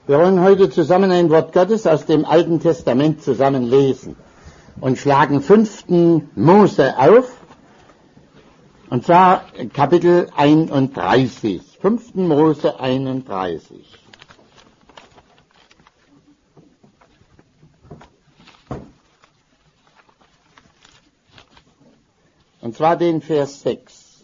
Wir wollen heute zusammen ein Wort Gottes aus dem Alten Testament zusammen lesen und schlagen 5. Mose auf, und zwar Kapitel 31, 5. Mose 31. Und zwar den Vers 6.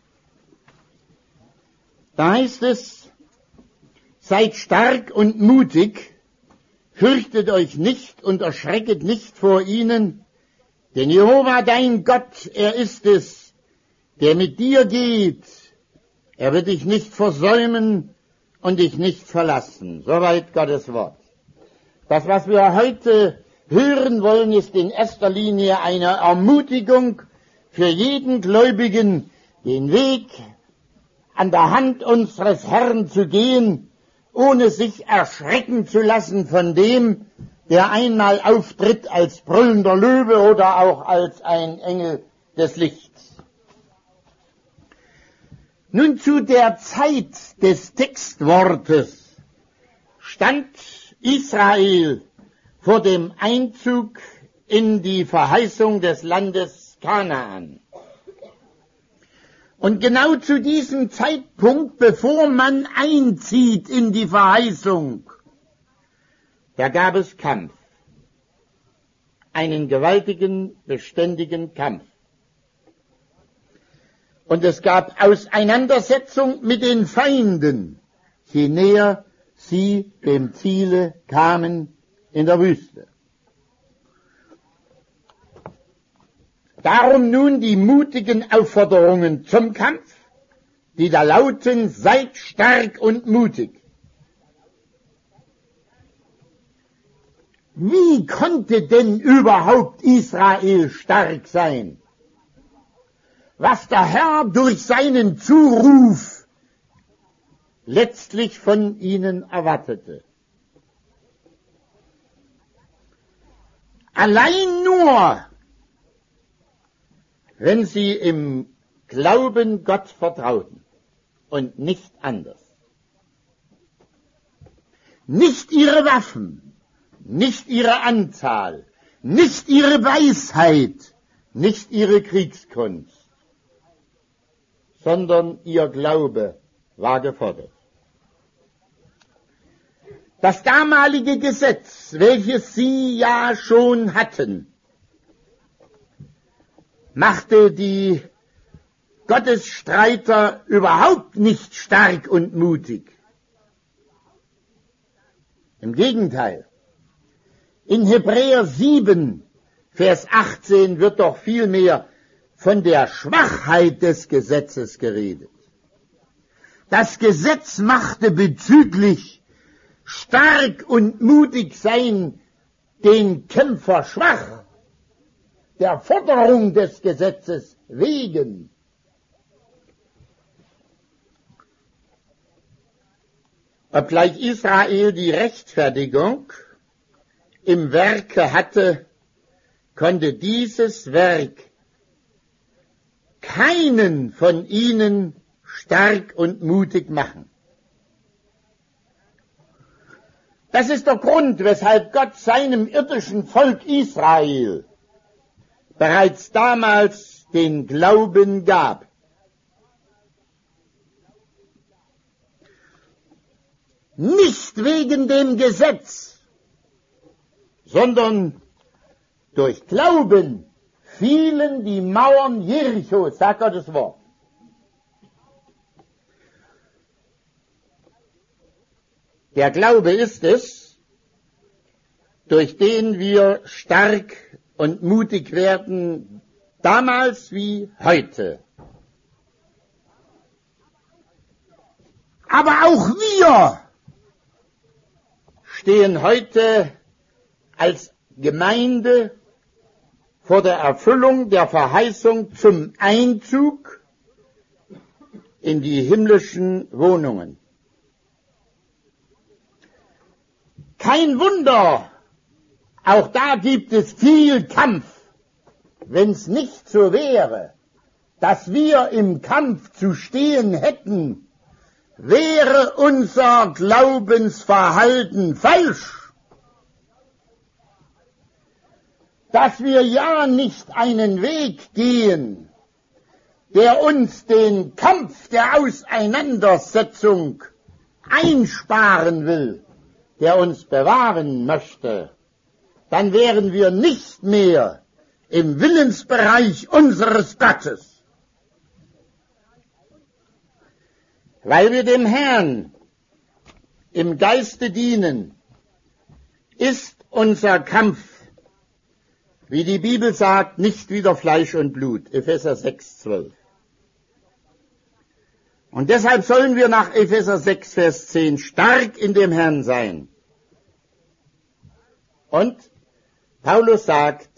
Da heißt es: Seid stark und mutig, fürchtet euch nicht und erschrecket nicht vor ihnen, denn Jehova dein Gott, er ist es, der mit dir geht. Er wird dich nicht versäumen und dich nicht verlassen. Soweit Gottes Wort. Das, was wir heute hören wollen, ist in erster Linie eine Ermutigung für jeden Gläubigen, den Weg an der Hand unseres Herrn zu gehen, ohne sich erschrecken zu lassen von dem, der einmal auftritt als brüllender Löwe oder auch als ein Engel des Lichts. Nun, zu der Zeit des Textwortes stand Israel vor dem Einzug in die Verheißung des Landes Kanaan. Und genau zu diesem Zeitpunkt, bevor man einzieht in die Verheißung, da gab es Kampf. Einen gewaltigen, beständigen Kampf. Und es gab Auseinandersetzung mit den Feinden, je näher sie dem Ziele kamen in der Wüste. Darum nun die mutigen Aufforderungen zum Kampf, die da lauten: Seid stark und mutig. Wie konnte denn überhaupt Israel stark sein, was der Herr durch seinen Zuruf letztlich von ihnen erwartete? Allein nur, wenn sie im Glauben Gott vertrauten und nicht anders. Nicht ihre Waffen, nicht ihre Anzahl, nicht ihre Weisheit, nicht ihre Kriegskunst, sondern ihr Glaube war gefordert. Das damalige Gesetz, welches sie ja schon hatten, machte die Gottesstreiter überhaupt nicht stark und mutig. Im Gegenteil. In Hebräer 7, Vers 18 wird doch vielmehr von der Schwachheit des Gesetzes geredet. Das Gesetz machte bezüglich stark und mutig sein den Kämpfer schwach, der Forderung des Gesetzes wegen. Obgleich Israel die Rechtfertigung im Werke hatte, konnte dieses Werk keinen von ihnen stark und mutig machen. Das ist der Grund, weshalb Gott seinem irdischen Volk Israel bereits damals den Glauben gab. Nicht wegen dem Gesetz, sondern durch Glauben fielen die Mauern Jerichos, sagt Gottes Wort. Der Glaube ist es, durch den wir stark und mutig werden, damals wie heute. Aber auch wir stehen heute als Gemeinde vor der Erfüllung der Verheißung zum Einzug in die himmlischen Wohnungen. Kein Wunder, auch da gibt es viel Kampf, wenn es nicht so wäre, dass wir im Kampf zu stehen hätten, wäre unser Glaubensverhalten falsch, dass wir ja nicht einen Weg gehen, der uns den Kampf der Auseinandersetzung einsparen will, der uns bewahren möchte, dann wären wir nicht mehr im Willensbereich unseres Gottes. Weil wir dem Herrn im Geiste dienen, ist unser Kampf, wie die Bibel sagt, nicht wider Fleisch und Blut. Epheser 6,12. Und deshalb sollen wir nach Epheser 6, Vers 10 stark in dem Herrn sein. Und Paulus sagt,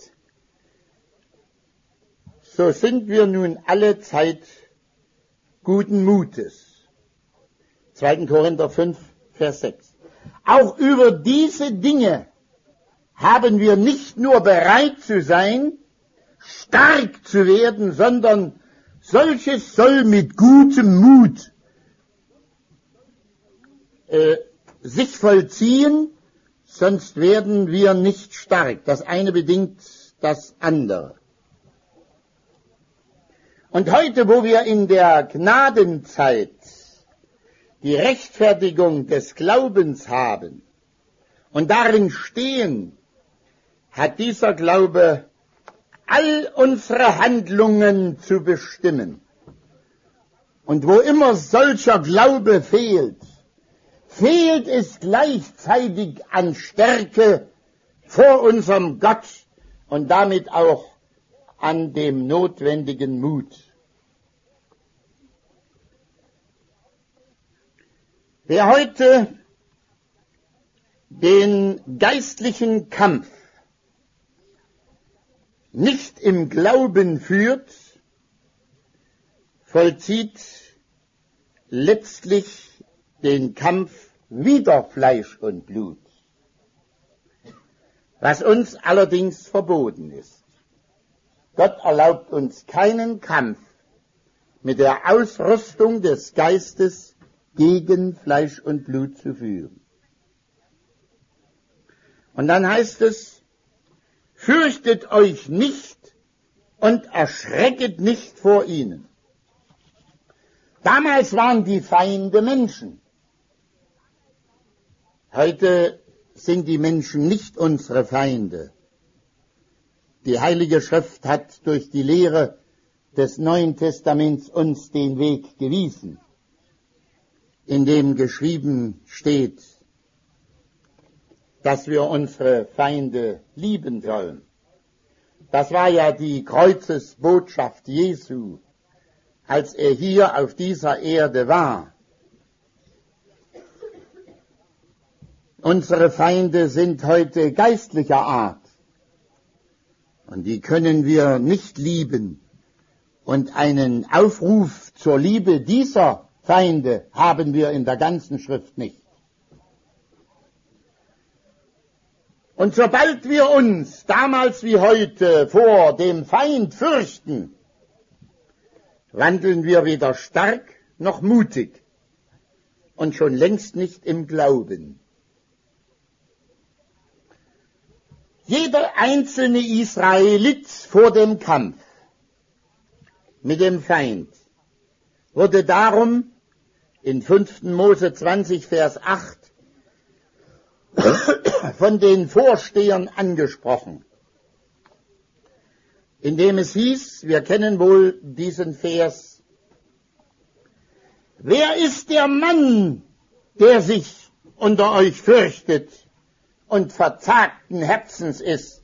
so sind wir nun alle Zeit guten Mutes. 2. Korinther 5, Vers 6. Auch über diese Dinge haben wir nicht nur bereit zu sein, stark zu werden, sondern solches soll mit gutem Mut sich vollziehen, sonst werden wir nicht stark. Das eine bedingt das andere. Und heute, wo wir in der Gnadenzeit die Rechtfertigung des Glaubens haben und darin stehen, hat dieser Glaube all unsere Handlungen zu bestimmen. Und wo immer solcher Glaube fehlt, fehlt es gleichzeitig an Stärke vor unserem Gott und damit auch an dem notwendigen Mut. Wer heute den geistlichen Kampf nicht im Glauben führt, vollzieht letztlich den Kampf wider Fleisch und Blut, was uns allerdings verboten ist. Gott erlaubt uns keinen Kampf mit der Ausrüstung des Geistes gegen Fleisch und Blut zu führen. Und dann heißt es, fürchtet euch nicht und erschrecket nicht vor ihnen. Damals waren die Feinde Menschen. Heute sind die Menschen nicht unsere Feinde. Die Heilige Schrift hat durch die Lehre des Neuen Testaments uns den Weg gewiesen, in dem geschrieben steht, dass wir unsere Feinde lieben sollen. Das war ja die Kreuzesbotschaft Jesu, als er hier auf dieser Erde war. Unsere Feinde sind heute geistlicher Art und die können wir nicht lieben. Und einen Aufruf zur Liebe dieser Feinde haben wir in der ganzen Schrift nicht. Und sobald wir uns, damals wie heute, vor dem Feind fürchten, wandeln wir weder stark noch mutig und schon längst nicht im Glauben. Jeder einzelne Israelit vor dem Kampf mit dem Feind wurde darum in 5. Mose 20, Vers 8 von den Vorstehern angesprochen, indem es hieß, wir kennen wohl diesen Vers, wer ist der Mann, der sich unter euch fürchtet und verzagten Herzens ist?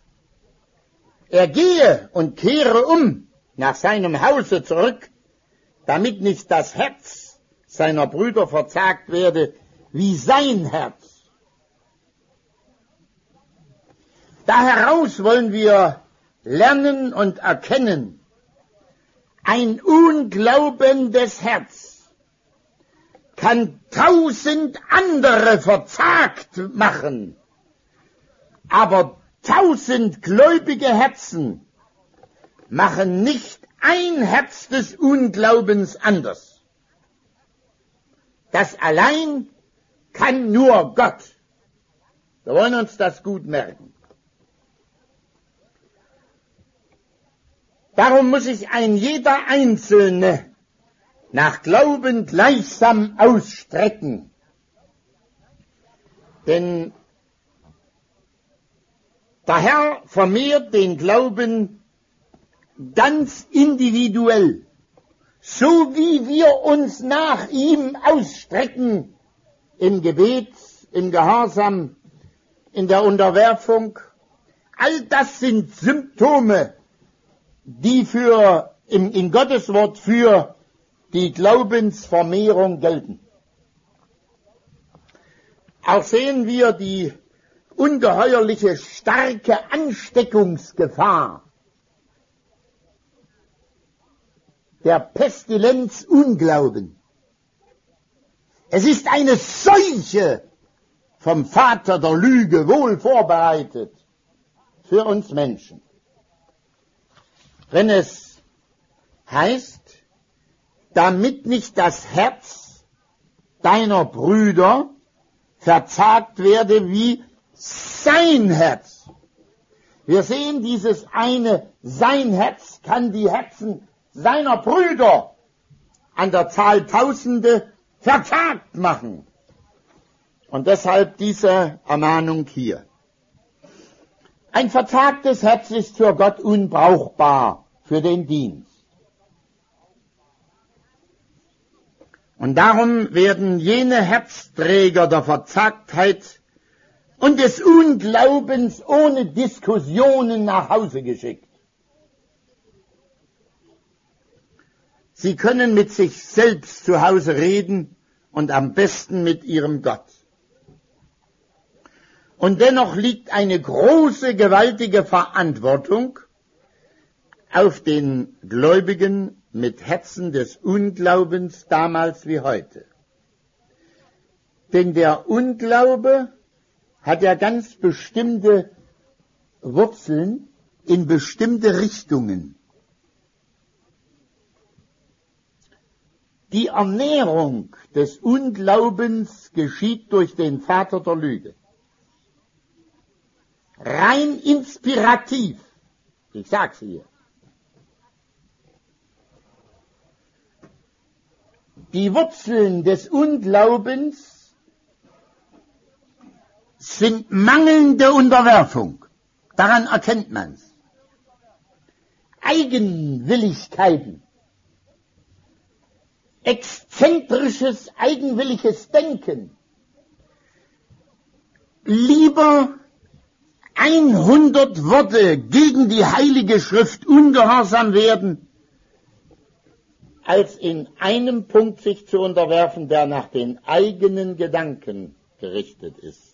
Er gehe und kehre um nach seinem Hause zurück, damit nicht das Herz seiner Brüder verzagt werde wie sein Herz. Da heraus wollen wir lernen und erkennen, ein unglaubendes Herz kann 1000 andere verzagt machen, aber 1000 gläubige Herzen machen nicht ein Herz des Unglaubens anders. Das allein kann nur Gott. Wir wollen uns das gut merken. Darum muss sich ein jeder Einzelne nach Glauben gleichsam ausstrecken. Denn der Herr vermehrt den Glauben ganz individuell, so wie wir uns nach ihm ausstrecken im Gebet, im Gehorsam, in der Unterwerfung. All das sind Symptome, die in Gottes Wort für die Glaubensvermehrung gelten. Auch sehen wir die ungeheuerliche starke Ansteckungsgefahr der Pestilenz Unglauben. Es ist eine Seuche vom Vater der Lüge wohl vorbereitet für uns Menschen. Wenn es heißt, damit nicht das Herz deiner Brüder verzagt werde wie sein Herz. Wir sehen dieses eine, sein Herz kann die Herzen seiner Brüder an der Zahl Tausende verzagt machen. Und deshalb diese Ermahnung hier. Ein verzagtes Herz ist für Gott unbrauchbar für den Dienst. Und darum werden jene Herzträger der Verzagtheit und des Unglaubens ohne Diskussionen nach Hause geschickt. Sie können mit sich selbst zu Hause reden und am besten mit ihrem Gott. Und dennoch liegt eine große, gewaltige Verantwortung auf den Gläubigen mit Herzen des Unglaubens damals wie heute. Denn der Unglaube hat ja ganz bestimmte Wurzeln in bestimmte Richtungen. Die Ernährung des Unglaubens geschieht durch den Vater der Lüge. Rein inspirativ. Ich sag's hier. Die Wurzeln des Unglaubens sind mangelnde Unterwerfung. Daran erkennt man's. Eigenwilligkeiten. Exzentrisches, eigenwilliges Denken. Lieber 100 Worte gegen die Heilige Schrift ungehorsam werden, als in einem Punkt sich zu unterwerfen, der nach den eigenen Gedanken gerichtet ist.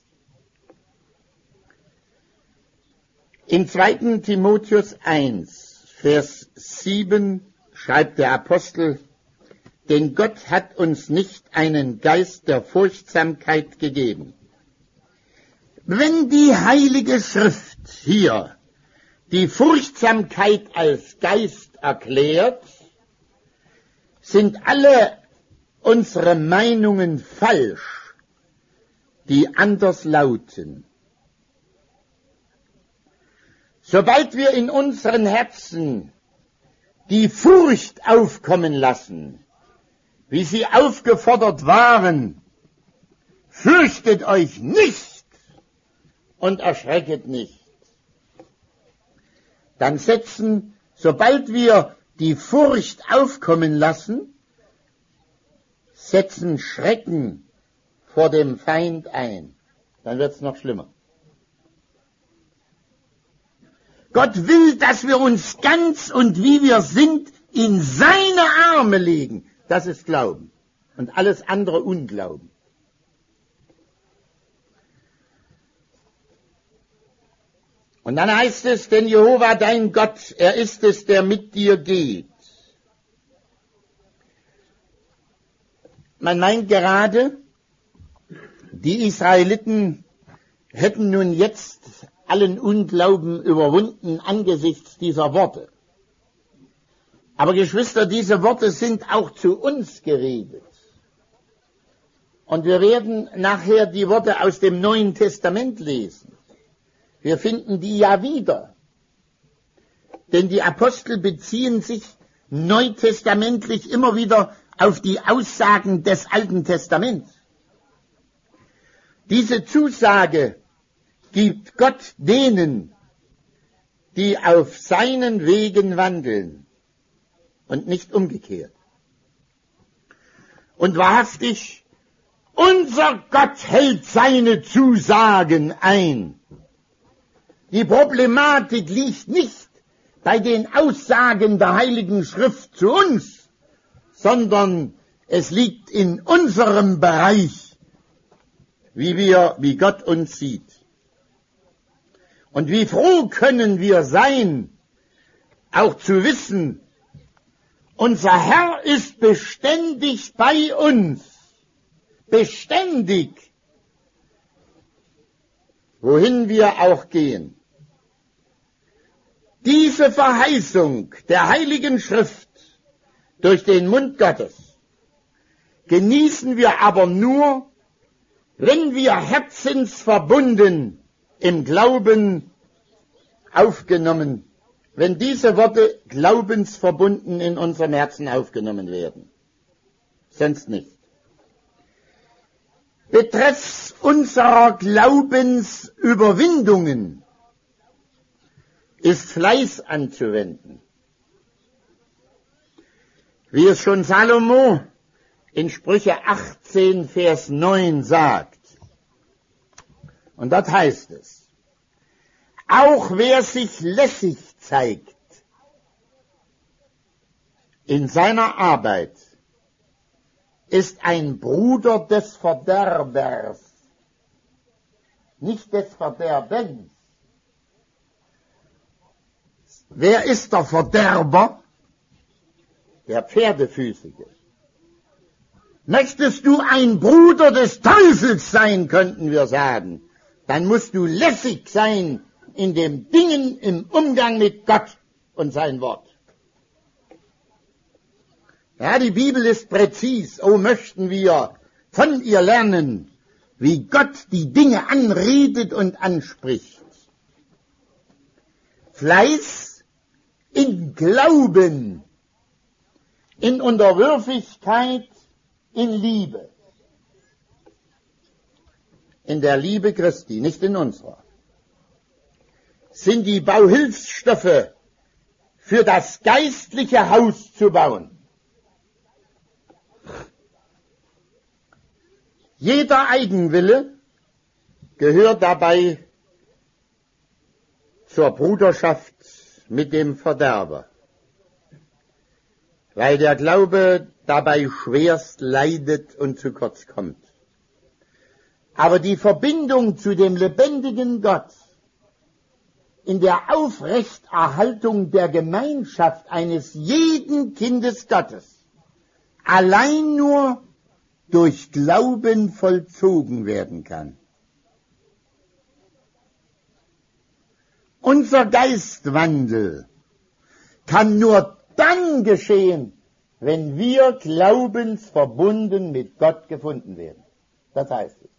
In 2. Timotheus 1, Vers 7 schreibt der Apostel, denn Gott hat uns nicht einen Geist der Furchtsamkeit gegeben. Wenn die Heilige Schrift hier die Furchtsamkeit als Geist erklärt, sind alle unsere Meinungen falsch, die anders lauten. Sobald wir in unseren Herzen die Furcht aufkommen lassen, wie sie aufgefordert waren, fürchtet euch nicht und erschrecket nicht. Dann sobald wir die Furcht aufkommen lassen, setzen Schrecken vor dem Feind ein. Dann wird's noch schlimmer. Gott will, dass wir uns ganz und wie wir sind in seine Arme legen. Das ist Glauben. Und alles andere Unglauben. Und dann heißt es, denn Jehova dein Gott, er ist es, der mit dir geht. Man meint gerade, die Israeliten hätten nun jetzt allen Unglauben überwunden angesichts dieser Worte. Aber Geschwister, diese Worte sind auch zu uns geredet. Und wir werden nachher die Worte aus dem Neuen Testament lesen. Wir finden die ja wieder. Denn die Apostel beziehen sich neutestamentlich immer wieder auf die Aussagen des Alten Testaments. Diese Zusage gibt Gott denen, die auf seinen Wegen wandeln und nicht umgekehrt. Und wahrhaftig, unser Gott hält seine Zusagen ein. Die Problematik liegt nicht bei den Aussagen der Heiligen Schrift zu uns, sondern es liegt in unserem Bereich, wie Gott uns sieht. Und wie froh können wir sein, auch zu wissen, unser Herr ist beständig bei uns, beständig, wohin wir auch gehen. Diese Verheißung der Heiligen Schrift durch den Mund Gottes genießen wir aber nur, wenn wir herzensverbunden im Glauben aufgenommen, wenn diese Worte glaubensverbunden in unserem Herzen aufgenommen werden. Sonst nicht. Betreffs unserer Glaubensüberwindungen ist Fleiß anzuwenden. Wie es schon Salomo in Sprüche 18, Vers 9 sagt. Und dort heißt es, auch wer sich lässig zeigt in seiner Arbeit, ist ein Bruder des Verderbers, nicht des Verderbens. Wer ist der Verderber? Der Pferdefüßige. Möchtest du ein Bruder des Teufels sein, könnten wir sagen, dann musst du lässig sein in den Dingen im Umgang mit Gott und sein Wort. Ja, die Bibel ist präzis. Oh, möchten wir von ihr lernen, wie Gott die Dinge anredet und anspricht. Fleiß in Glauben, in Unterwürfigkeit, in Liebe. In der Liebe Christi, nicht in unserer, sind die Bauhilfsstoffe für das geistliche Haus zu bauen. Jeder Eigenwille gehört dabei zur Bruderschaft mit dem Verderber, weil der Glaube dabei schwerst leidet und zu kurz kommt. Aber die Verbindung zu dem lebendigen Gott in der Aufrechterhaltung der Gemeinschaft eines jeden Kindes Gottes allein nur durch Glauben vollzogen werden kann. Unser Geistwandel kann nur dann geschehen, wenn wir glaubensverbunden mit Gott gefunden werden. Das heißt es.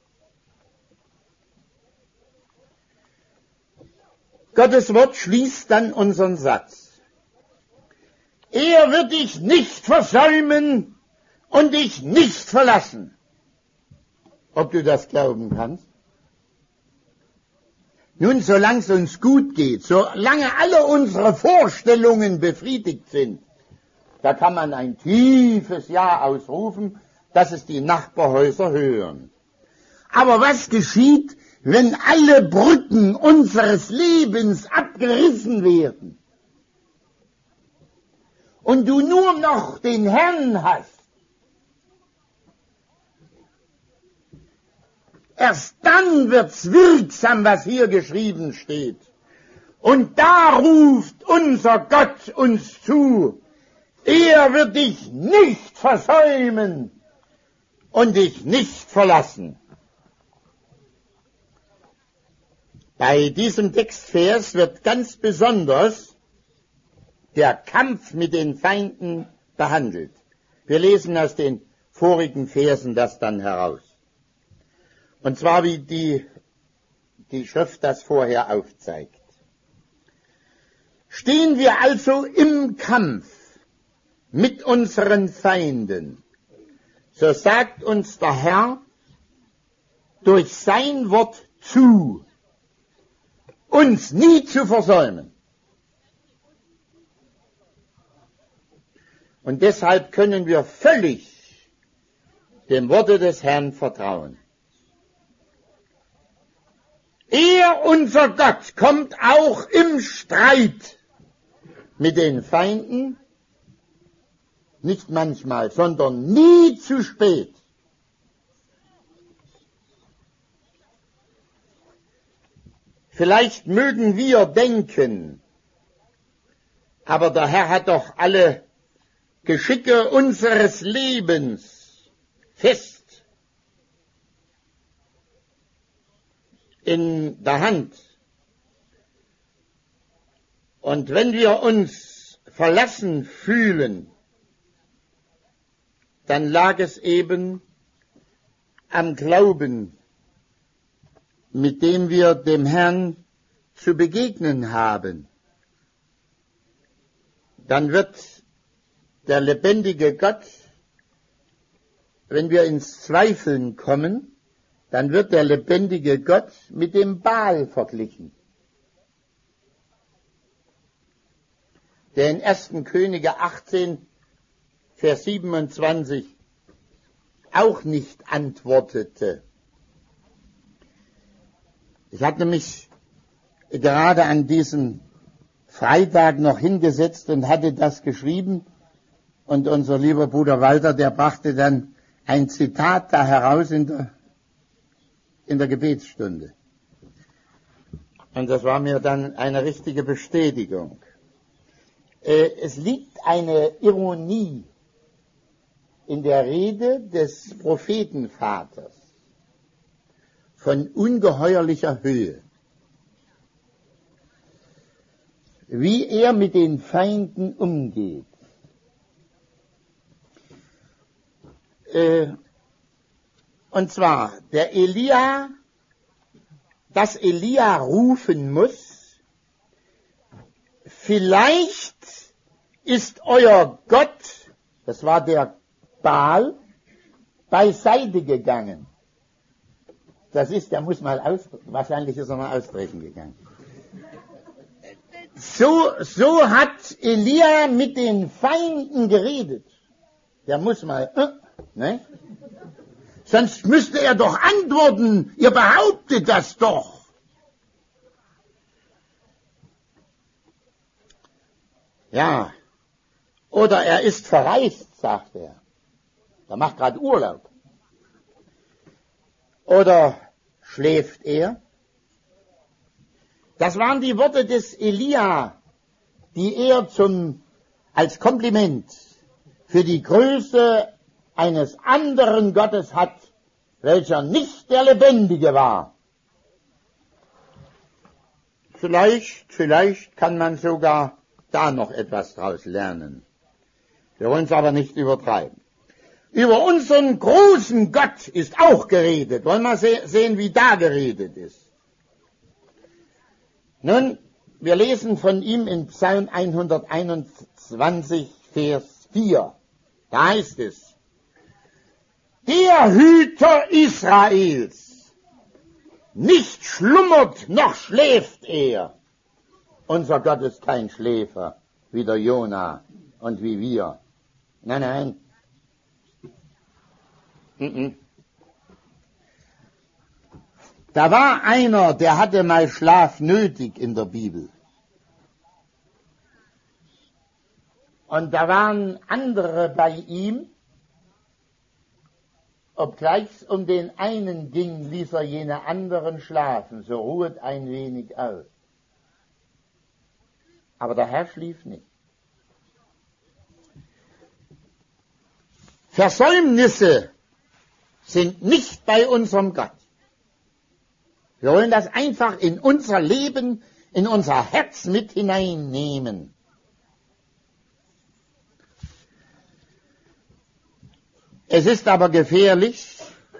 Gottes Wort schließt dann unseren Satz. Er wird dich nicht versäumen und dich nicht verlassen. Ob du das glauben kannst? Nun, solange es uns gut geht, solange alle unsere Vorstellungen befriedigt sind, da kann man ein tiefes Ja ausrufen, dass es die Nachbarhäuser hören. Aber was geschieht, wenn alle Brücken unseres Lebens abgerissen werden und du nur noch den Herrn hast? Erst dann wird's wirksam, was hier geschrieben steht. Und da ruft unser Gott uns zu, er wird dich nicht versäumen und dich nicht verlassen. Bei diesem Textvers wird ganz besonders der Kampf mit den Feinden behandelt. Wir lesen aus den vorigen Versen das dann heraus. Und zwar wie die Schrift das vorher aufzeigt. Stehen wir also im Kampf mit unseren Feinden, so sagt uns der Herr durch sein Wort zu, uns nie zu versäumen. Und deshalb können wir völlig dem Worte des Herrn vertrauen. Er, unser Gott, kommt auch im Streit mit den Feinden, nicht manchmal, sondern nie zu spät. Vielleicht mögen wir denken, aber der Herr hat doch alle Geschicke unseres Lebens fest in der Hand. Und wenn wir uns verlassen fühlen, dann lag es eben am Glauben, mit dem wir dem Herrn zu begegnen haben. Dann wird der lebendige Gott, wenn wir ins Zweifeln kommen, dann wird der lebendige Gott mit dem Baal verglichen, der in 1. Könige 18, Vers 27 auch nicht antwortete. Ich hatte mich gerade an diesem Freitag noch hingesetzt und hatte das geschrieben, und unser lieber Bruder Walter, der brachte dann ein Zitat da heraus in der Gebetsstunde. Und das war mir dann eine richtige Bestätigung. Es liegt eine Ironie in der Rede des Prophetenvaters von ungeheuerlicher Höhe, wie er mit den Feinden umgeht. Und zwar, dass Elia rufen muss, vielleicht ist euer Gott, das war der Baal, beiseite gegangen. Das ist, wahrscheinlich ist er mal ausbrechen gegangen. So hat Elia mit den Feinden geredet. Der muss mal, ne? Sonst müsste er doch antworten, ihr behauptet das doch. Ja, oder er ist verreist, sagt er. Er macht gerade Urlaub. Oder schläft er? Das waren die Worte des Elia, die er als Kompliment für die Größe eines anderen Gottes hat, welcher nicht der Lebendige war. Vielleicht kann man sogar da noch etwas draus lernen. Wir wollen es aber nicht übertreiben. Über unseren großen Gott ist auch geredet. Wollen wir sehen, wie da geredet ist. Nun, wir lesen von ihm in Psalm 121, Vers 4. Da heißt es: Der Hüter Israels, nicht schlummert noch schläft er. Unser Gott ist kein Schläfer, wie der Jona und wie wir. Nein. Da war einer, der hatte mal Schlaf nötig in der Bibel. Und da waren andere bei ihm. Obgleich es um den einen ging, ließ er jene anderen schlafen, so ruhet ein wenig aus. Aber der Herr schlief nicht. Versäumnisse sind nicht bei unserem Gott. Wir wollen das einfach in unser Leben, in unser Herz mit hineinnehmen. Es ist aber gefährlich,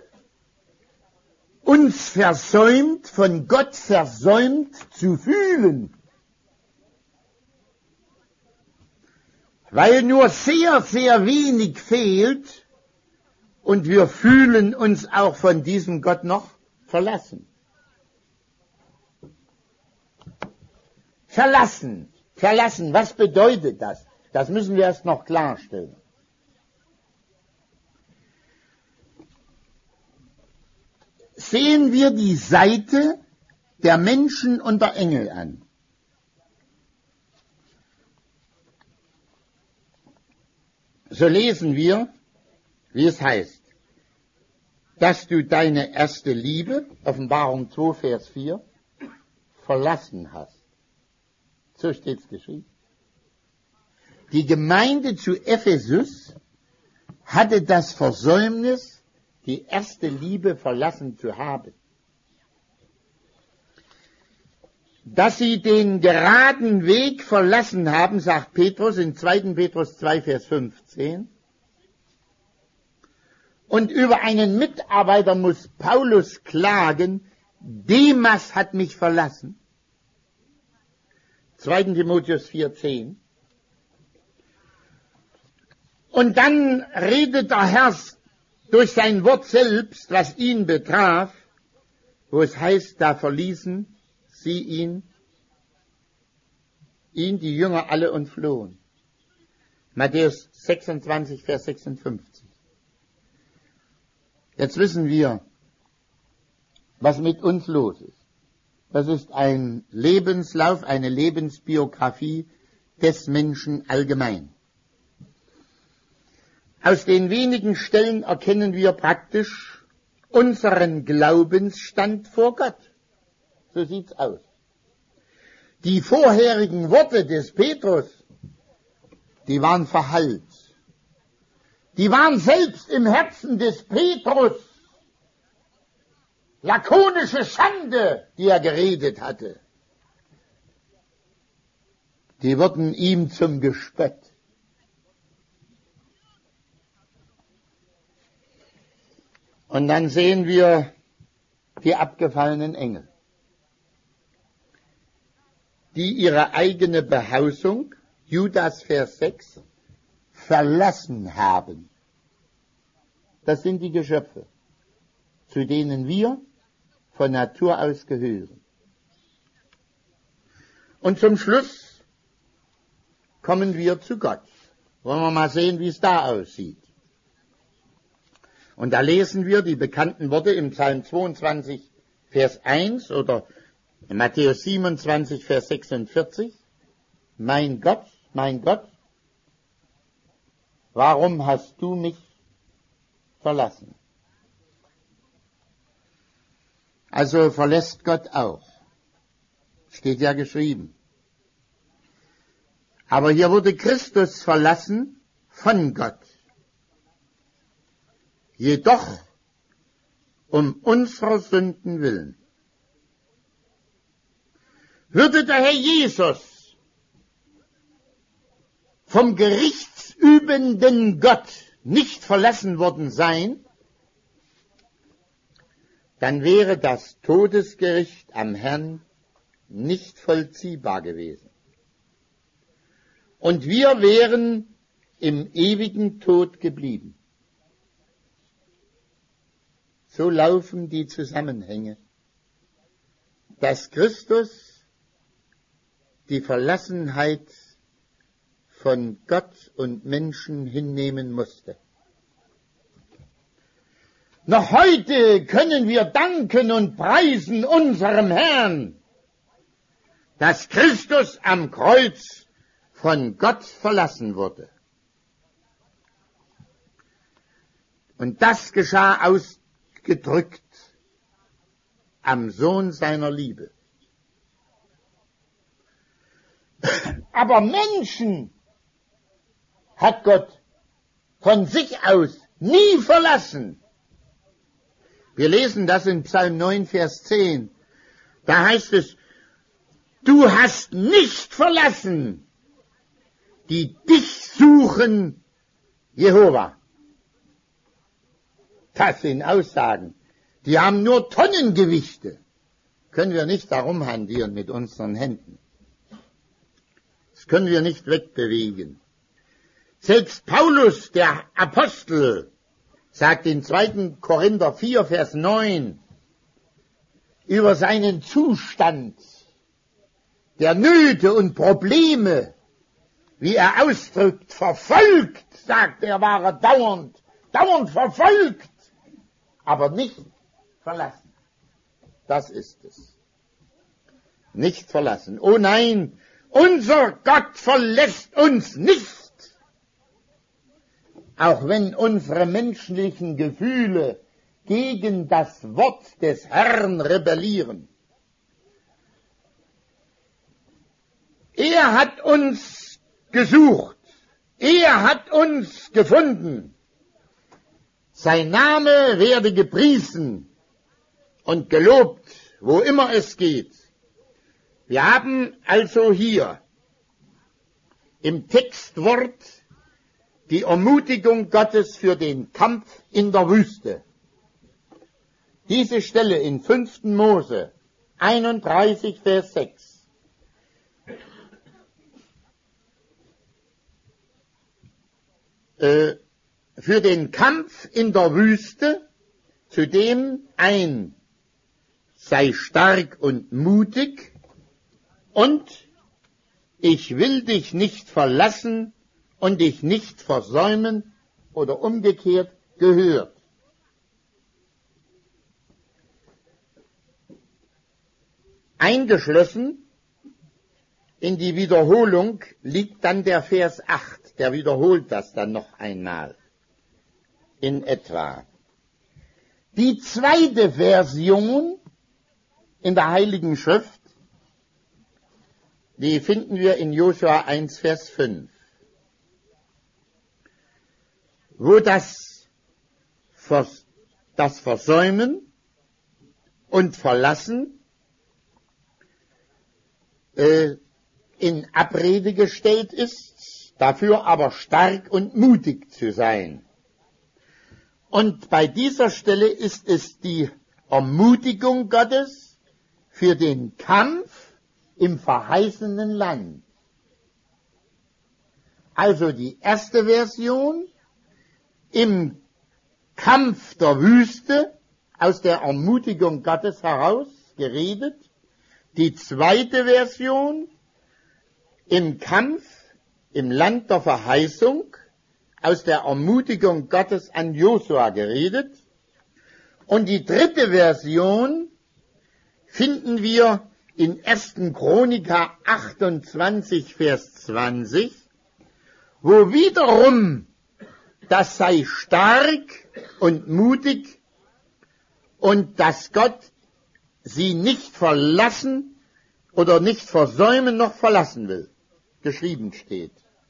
uns versäumt, von Gott versäumt zu fühlen. Weil nur sehr, sehr wenig fehlt und wir fühlen uns auch von diesem Gott noch verlassen. Verlassen, was bedeutet das? Das müssen wir erst noch klarstellen. Sehen wir die Seite der Menschen und der Engel an. So lesen wir, wie es heißt, dass du deine erste Liebe, Offenbarung 2, Vers 4, verlassen hast. So steht es geschrieben. Die Gemeinde zu Ephesus hatte das Versäumnis, die erste Liebe verlassen zu haben. Dass sie den geraden Weg verlassen haben, sagt Petrus in 2. Petrus 2, Vers 15. Und über einen Mitarbeiter muss Paulus klagen, Demas hat mich verlassen. 2. Timotheus 4, 10. Und dann redet der Herr durch sein Wort selbst, was ihn betraf, wo es heißt, da verließen sie ihn, die Jünger alle und flohen. Matthäus 26, Vers 56. Jetzt wissen wir, was mit uns los ist. Das ist ein Lebenslauf, eine Lebensbiografie des Menschen allgemein. Aus den wenigen Stellen erkennen wir praktisch unseren Glaubensstand vor Gott. So sieht's aus. Die vorherigen Worte des Petrus, die waren verhallt. Die waren selbst im Herzen des Petrus lakonische Schande, die er geredet hatte. Die wurden ihm zum Gespött. Und dann sehen wir die abgefallenen Engel, die ihre eigene Behausung, Judas Vers 6, verlassen haben. Das sind die Geschöpfe, zu denen wir von Natur aus gehören. Und zum Schluss kommen wir zu Gott. Wollen wir mal sehen, wie es da aussieht. Und da lesen wir die bekannten Worte im Psalm 22, Vers 1 oder in Matthäus 27, Vers 46. Mein Gott, warum hast du mich verlassen? Also verlässt Gott auch. Steht ja geschrieben. Aber hier wurde Christus verlassen von Gott. Jedoch um unserer Sünden willen. Würde der Herr Jesus vom gerichtsübenden Gott nicht verlassen worden sein, dann wäre das Todesgericht am Herrn nicht vollziehbar gewesen. Und wir wären im ewigen Tod geblieben. So laufen die Zusammenhänge, dass Christus die Verlassenheit von Gott und Menschen hinnehmen musste. Noch heute können wir danken und preisen unserem Herrn, dass Christus am Kreuz von Gott verlassen wurde. Und das geschah ausgedrückt am Sohn seiner Liebe. Aber Menschen hat Gott von sich aus nie verlassen. Wir lesen das in Psalm 9, Vers 10. Da heißt es, du hast nicht verlassen, die dich suchen, Jehova. Das sind Aussagen, die haben nur Tonnengewichte. Können wir nicht darum hantieren mit unseren Händen. Das können wir nicht wegbewegen. Selbst Paulus, der Apostel, sagt in 2. Korinther 4, Vers 9 über seinen Zustand der Nöte und Probleme, wie er ausdrückt, verfolgt, sagt er, war er dauernd verfolgt, aber nicht verlassen. Das ist es. Nicht verlassen. Oh nein, unser Gott verlässt uns nicht. Auch wenn unsere menschlichen Gefühle gegen das Wort des Herrn rebellieren. Er hat uns gesucht. Er hat uns gefunden. Sein Name werde gepriesen und gelobt, wo immer es geht. Wir haben also hier im Textwort die Ermutigung Gottes für den Kampf in der Wüste. Diese Stelle in 5. Mose 31, Vers 6. Für den Kampf in der Wüste, zu dem ein sei stark und mutig und ich will dich nicht verlassen und dich nicht versäumen oder umgekehrt gehört. Eingeschlossen in die Wiederholung liegt dann der Vers 8, der wiederholt das dann noch einmal in etwa. Die zweite Version in der Heiligen Schrift, die finden wir in Josua 1, Vers 5. Wo das Versäumen und Verlassen in Abrede gestellt ist, dafür aber stark und mutig zu sein. Und bei dieser Stelle ist es die Ermutigung Gottes für den Kampf im verheißenen Land. Also die erste Version im Kampf der Wüste, aus der Ermutigung Gottes heraus geredet. Die zweite Version im Kampf im Land der Verheißung, aus der Ermutigung Gottes an Josua geredet. Und die dritte Version finden wir in 1. Chroniker 28, Vers 20, wo wiederum das sei stark und mutig und dass Gott sie nicht verlassen oder nicht versäumen noch verlassen will, geschrieben steht.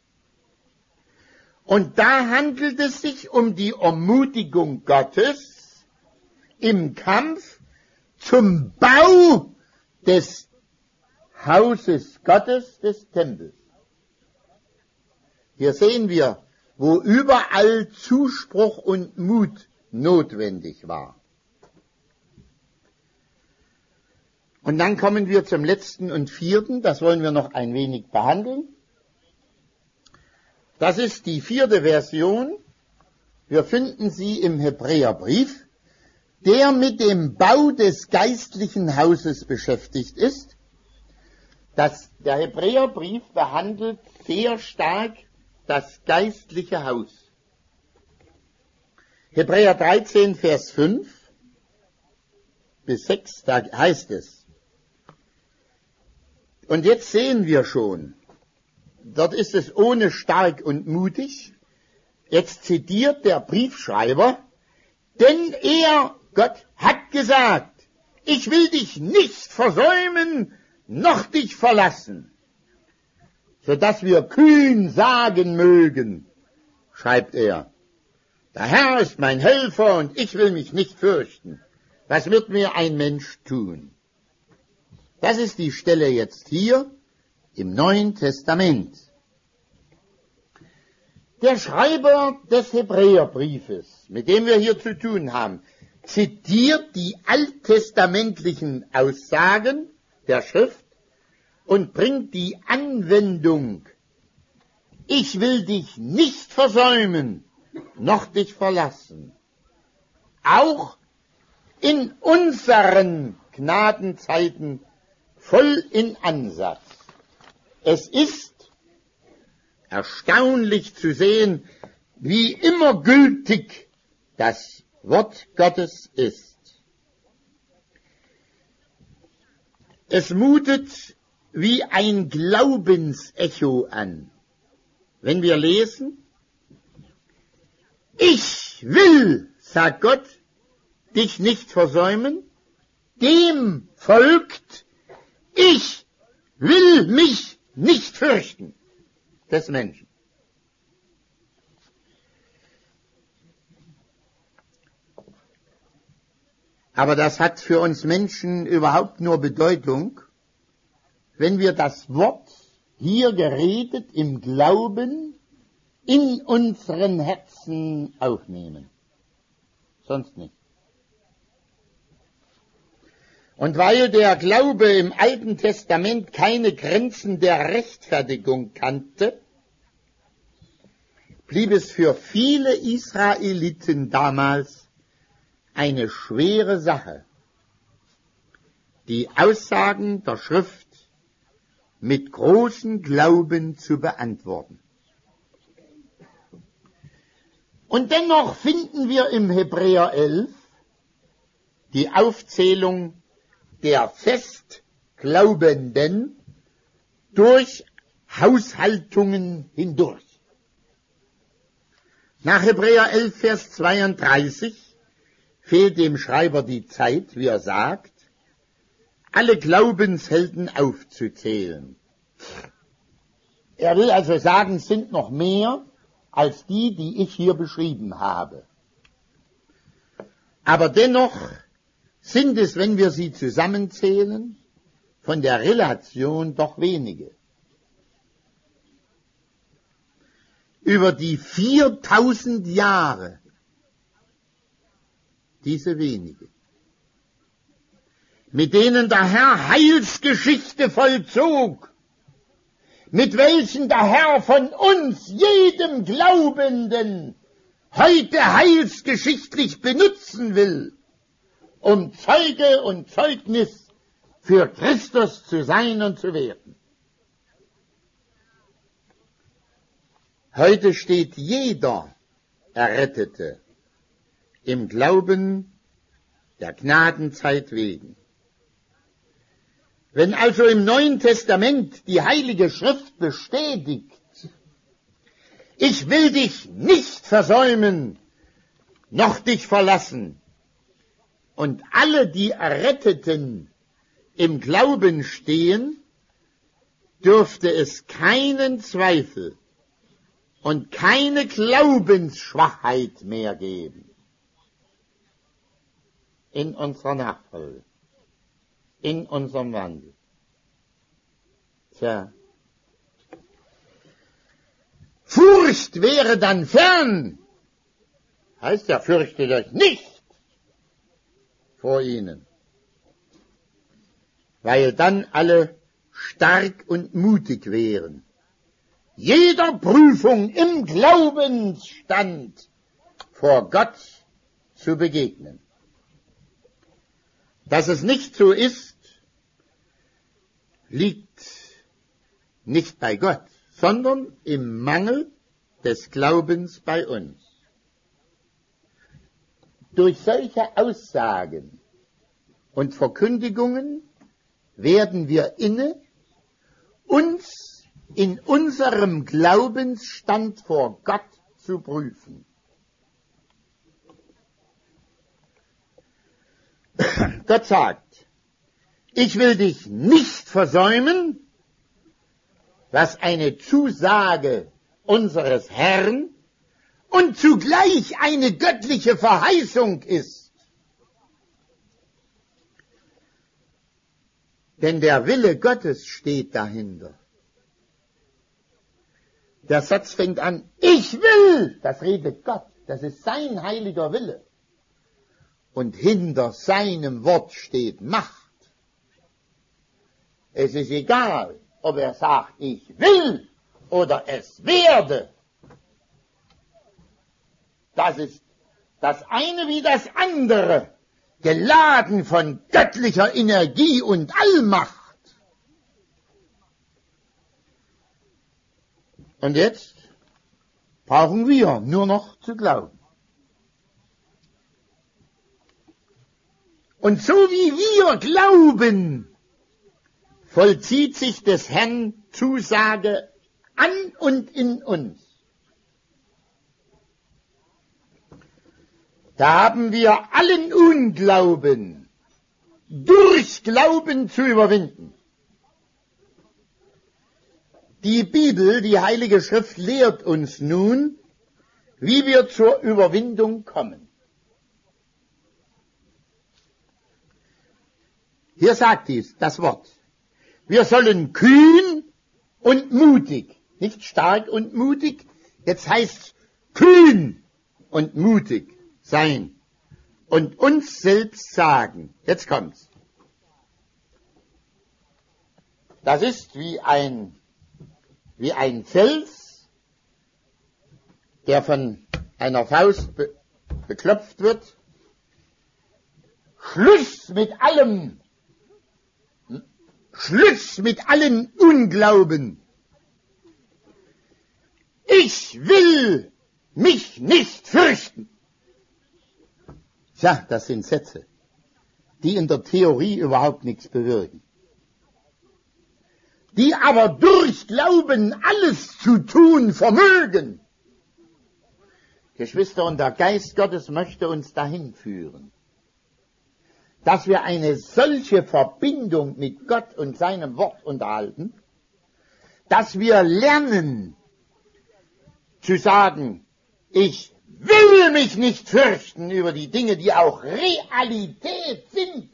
Und da handelt es sich um die Ermutigung Gottes im Kampf zum Bau des Hauses Gottes, des Tempels. Hier sehen wir, wo überall Zuspruch und Mut notwendig war. Und dann kommen wir zum letzten und vierten, das wollen wir noch ein wenig behandeln. Das ist die vierte Version. Wir finden sie im Hebräerbrief, der mit dem Bau des geistlichen Hauses beschäftigt ist. Der Hebräerbrief behandelt sehr stark das geistliche Haus. Hebräer 13, Vers 5 bis 6, da heißt es. Und jetzt sehen wir schon, dort ist es ohne stark und mutig. Jetzt zitiert der Briefschreiber, denn Gott hat gesagt, ich will dich nicht versäumen, noch dich verlassen, sodass wir kühn sagen mögen, schreibt er, der Herr ist mein Helfer und ich will mich nicht fürchten. Was wird mir ein Mensch tun? Das ist die Stelle jetzt hier im Neuen Testament. Der Schreiber des Hebräerbriefes, mit dem wir hier zu tun haben, zitiert die alttestamentlichen Aussagen der Schrift und bringt die Anwendung: Ich will dich nicht versäumen, noch dich verlassen, auch in unseren Gnadenzeiten voll in Ansatz. Es ist erstaunlich zu sehen, wie immer gültig das Wort Gottes ist. Es mutet wie ein Glaubensecho an, wenn wir lesen: Ich will, sagt Gott, dich nicht versäumen, dem folgt: Ich will mich nicht fürchten des Menschen. Aber das hat für uns Menschen überhaupt nur Bedeutung, wenn wir das Wort hier geredet im Glauben in unseren Herzen aufnehmen. Sonst nicht. Und weil der Glaube im Alten Testament keine Grenzen der Rechtfertigung kannte, blieb es für viele Israeliten damals eine schwere Sache, die Aussagen der Schrift mit großem Glauben zu beantworten. Und dennoch finden wir im Hebräer 11 die Aufzählung der Festglaubenden durch Haushaltungen hindurch. Nach Hebräer 11, Vers 32 fehlt dem Schreiber die Zeit, wie er sagt, alle Glaubenshelden aufzuzählen. Er will also sagen, es sind noch mehr als die ich hier beschrieben habe. Aber dennoch sind es, wenn wir sie zusammenzählen, von der Relation doch wenige. Über die 4000 Jahre diese wenige, mit denen der Herr Heilsgeschichte vollzog, mit welchen der Herr von uns, jedem Glaubenden, heute heilsgeschichtlich benutzen will, um Zeuge und Zeugnis für Christus zu sein und zu werden. Heute steht jeder Errettete im Glauben der Gnadenzeit wegen. Wenn also im Neuen Testament die Heilige Schrift bestätigt, ich will dich nicht versäumen, noch dich verlassen, und alle, die Erretteten im Glauben stehen, dürfte es keinen Zweifel und keine Glaubensschwachheit mehr geben in unserer Nachfolge, in unserem Wandel. Tja, Furcht wäre dann fern, heißt ja, fürchtet euch nicht vor ihnen, weil dann alle stark und mutig wären, jeder Prüfung im Glaubensstand vor Gott zu begegnen. Dass es nicht so ist, liegt nicht bei Gott, sondern im Mangel des Glaubens bei uns. Durch solche Aussagen und Verkündigungen werden wir inne, uns in unserem Glaubensstand vor Gott zu prüfen. Gott sagt, ich will dich nicht versäumen, was eine Zusage unseres Herrn und zugleich eine göttliche Verheißung ist. Denn der Wille Gottes steht dahinter. Der Satz fängt an, ich will, das redet Gott, das ist sein heiliger Wille. Und hinter seinem Wort steht Macht. Es ist egal, ob er sagt, ich will oder es werde. Das ist das eine wie das andere, geladen von göttlicher Energie und Allmacht. Und jetzt brauchen wir nur noch zu glauben. Und so wie wir glauben, vollzieht sich des Herrn Zusage an und in uns. Da haben wir allen Unglauben durch Glauben zu überwinden. Die Bibel, die Heilige Schrift, lehrt uns nun, wie wir zur Überwindung kommen. Hier sagt dies, das Wort. Wir sollen kühn und mutig, nicht stark und mutig, jetzt heißt kühn und mutig sein und uns selbst sagen, jetzt kommt's. Das ist wie ein Fels, der von einer Faust beklopft wird. Schluss mit allem. Schluss mit allen Unglauben. Ich will mich nicht fürchten. Tja, das sind Sätze, die in der Theorie überhaupt nichts bewirken, die aber durch Glauben alles zu tun vermögen. Geschwister, und der Geist Gottes möchte uns dahin führen, dass wir eine solche Verbindung mit Gott und seinem Wort unterhalten, dass wir lernen zu sagen, ich will mich nicht fürchten über die Dinge, die auch Realität sind.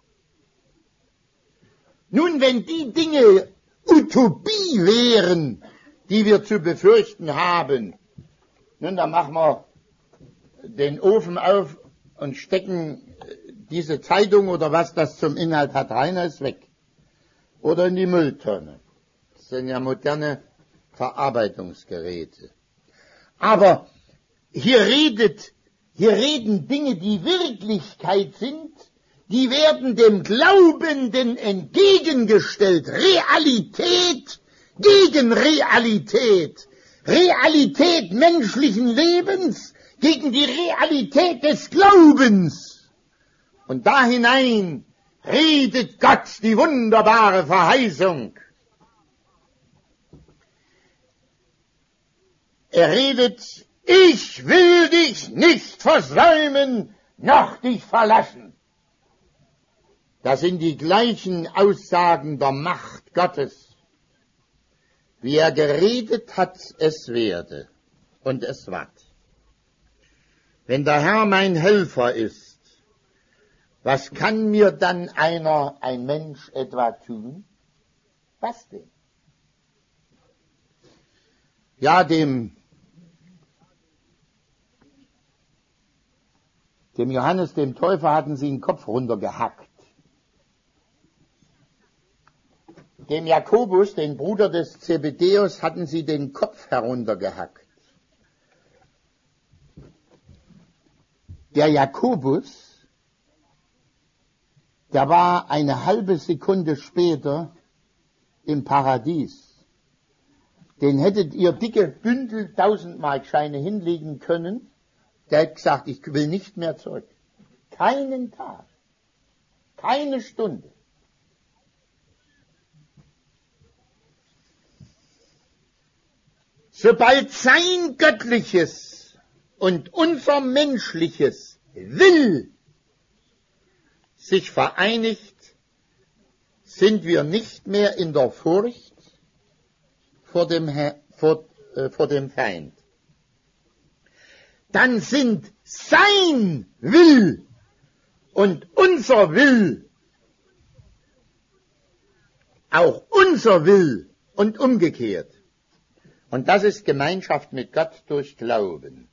Nun, wenn die Dinge Utopie wären, die wir zu befürchten haben, nun, dann machen wir den Ofen auf und stecken diese Zeitung oder was das zum Inhalt hat, rein, ist weg. Oder in die Mülltonne. Das sind ja moderne Verarbeitungsgeräte. Aber hier reden Dinge, die Wirklichkeit sind, die werden dem Glaubenden entgegengestellt. Realität gegen Realität. Realität menschlichen Lebens gegen die Realität des Glaubens. Und da hinein redet Gott die wunderbare Verheißung. Er redet, ich will dich nicht versäumen, noch dich verlassen. Das sind die gleichen Aussagen der Macht Gottes. Wie er geredet hat, es werde und es ward. Wenn der Herr mein Helfer ist, was kann mir dann ein Mensch etwa tun? Was denn? Ja, dem Johannes, dem Täufer, hatten sie den Kopf runtergehackt. Dem Jakobus, den Bruder des Zebedäus, hatten sie den Kopf heruntergehackt. Der Jakobus, der war eine halbe Sekunde später im Paradies. Den hättet ihr dicke Bündel 1000-Mark-Scheine hinlegen können. Der hat gesagt, ich will nicht mehr zurück. Keinen Tag, keine Stunde. Sobald sein göttliches und unser menschliches Will sich vereinigt, sind wir nicht mehr in der Furcht vor dem Feind. Dann sind sein Will und unser Will auch unser Will und umgekehrt. Und das ist Gemeinschaft mit Gott durch Glauben.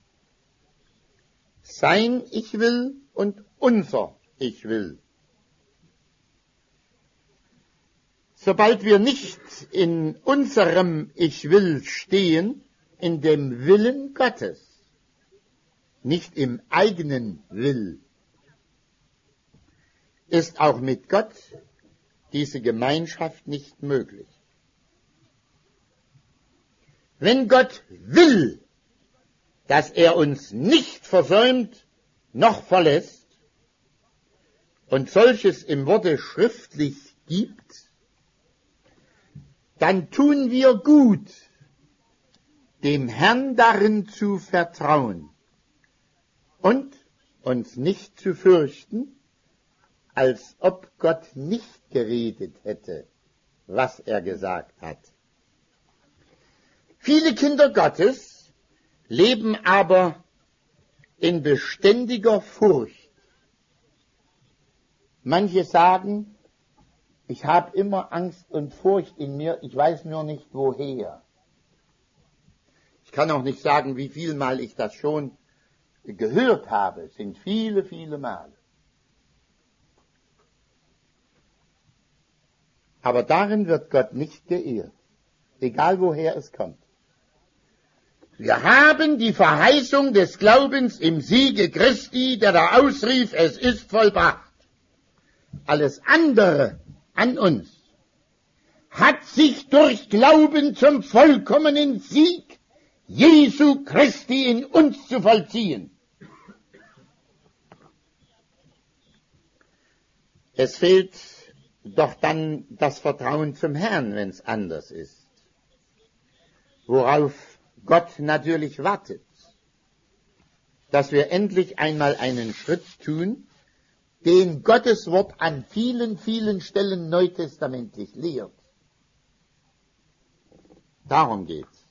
Sein Ich will und unser Ich will. Sobald wir nicht in unserem Ich will stehen, in dem Willen Gottes, nicht im eigenen Will, ist auch mit Gott diese Gemeinschaft nicht möglich. Wenn Gott will, dass er uns nicht versäumt noch verlässt und solches im Worte schriftlich gibt, dann tun wir gut, dem Herrn darin zu vertrauen und uns nicht zu fürchten, als ob Gott nicht geredet hätte, was er gesagt hat. Viele Kinder Gottes leben aber in beständiger Furcht. Manche sagen, ich habe immer Angst und Furcht in mir, ich weiß nur nicht woher. Ich kann auch nicht sagen, wie viel Mal ich das schon gehört habe, es sind viele, viele Male. Aber darin wird Gott nicht geehrt, egal woher es kommt. Wir haben die Verheißung des Glaubens im Siege Christi, der da ausrief, es ist vollbracht. Alles andere an uns hat sich durch Glauben zum vollkommenen Sieg Jesu Christi in uns zu vollziehen. Es fehlt doch dann das Vertrauen zum Herrn, wenn es anders ist. Worauf Gott natürlich wartet, dass wir endlich einmal einen Schritt tun, den Gottes Wort an vielen, vielen Stellen neutestamentlich lehrt. Darum geht's.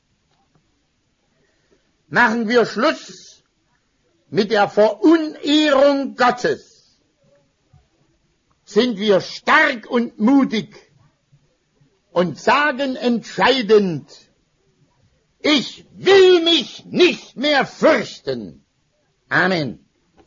Machen wir Schluss mit der Verunehrung Gottes. Sind wir stark und mutig und sagen entscheidend, ich will mich nicht mehr fürchten. Amen.